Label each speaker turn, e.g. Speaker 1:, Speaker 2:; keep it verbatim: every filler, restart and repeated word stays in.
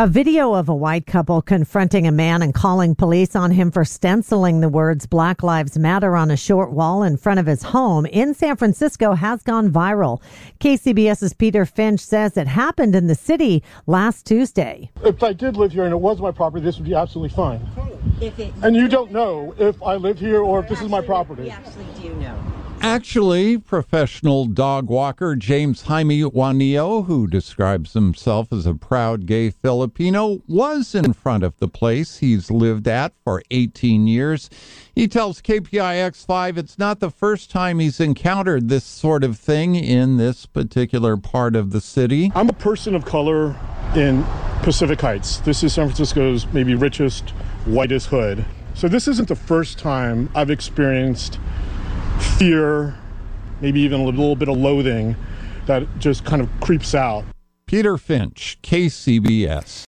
Speaker 1: A video of a white couple confronting a man and calling police on him for stenciling the words Black Lives Matter on a short wall in front of his home in San Francisco has gone viral. KCBS's Peter Finch says it happened in the city last Tuesday.
Speaker 2: If I did live here and it was my property, this would be absolutely fine.
Speaker 3: If it,
Speaker 2: and you don't know if I live here or if this is my property.
Speaker 3: We actually do know.
Speaker 4: Actually, professional dog walker James Jaime Juanillo, who describes himself as a proud gay Filipino, was in front of the place he's lived at for eighteen years. He tells K P I X five it's not the first time he's encountered this sort of thing in this particular part of the city.
Speaker 2: I'm a person of color in Pacific Heights. This is San Francisco's maybe richest, whitest hood. So this isn't the first time I've experienced fear, maybe even a little bit of loathing that just kind of creeps out.
Speaker 4: Peter Finch, K C B S.